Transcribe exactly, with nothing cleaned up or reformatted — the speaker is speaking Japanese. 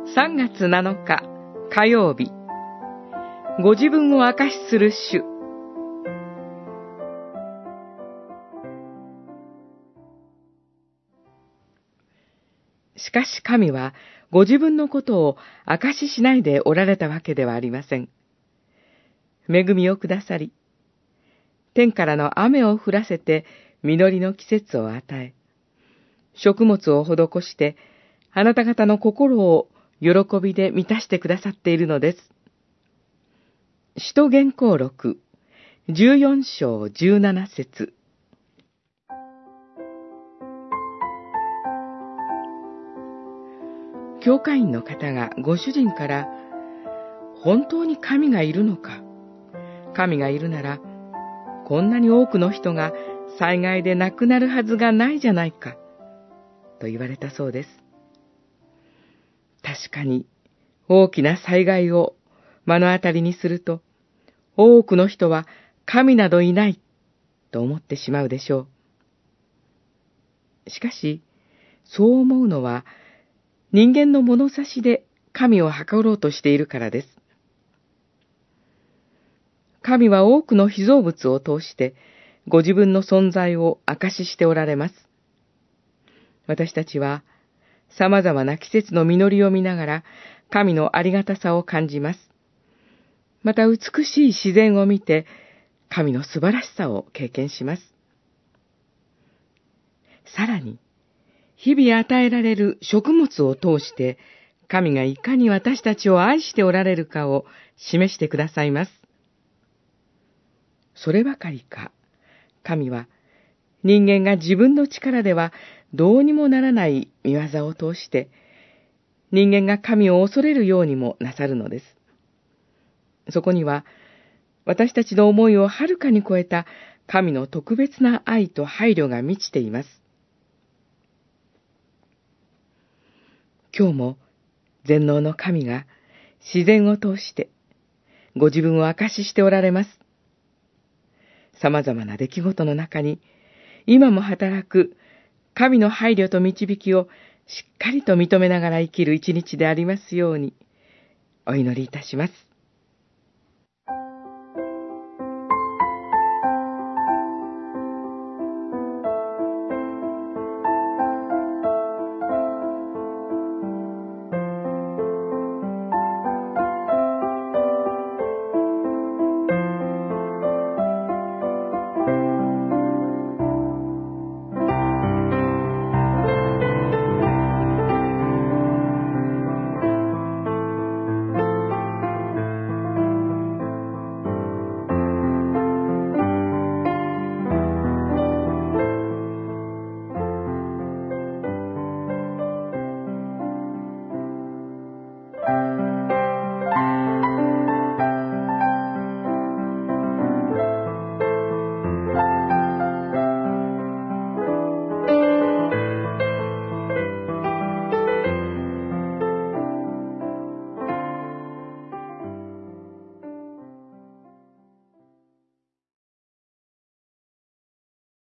さんがつなのか火曜日、ご自分を証しする主。しかし神はご自分のことを証ししないでおられたわけではありません。恵みをくださり、天からの雨を降らせて実りの季節を与え、食物を施してあなた方の心を喜びで満たしてくださっているのです。使徒言行録じゅうよんしょうじゅうななせつ。教会員の方がご主人から、本当に神がいるのか、神がいるなら、こんなに多くの人が災害で亡くなるはずがないじゃないか、と言われたそうです。確かに、大きな災害を目の当たりにすると、多くの人は神などいない、と思ってしまうでしょう。しかし、そう思うのは、人間の物差しで神を測ろうとしているからです。神は多くの被造物を通してご自分の存在を証ししておられます。私たちは様々な季節の実りを見ながら神のありがたさを感じます。また美しい自然を見て神の素晴らしさを経験します。さらに、日々与えられる食物を通して、神がいかに私たちを愛しておられるかを示してくださいます。そればかりか、神は人間が自分の力ではどうにもならない見業を通して、人間が神を恐れるようにもなさるのです。そこには、私たちの思いをはるかに超えた神の特別な愛と配慮が満ちています。今日も全能の神が自然を通してご自分を証ししておられます。様々な出来事の中に今も働く神の配慮と導きをしっかりと認めながら生きる一日でありますようにお祈りいたします。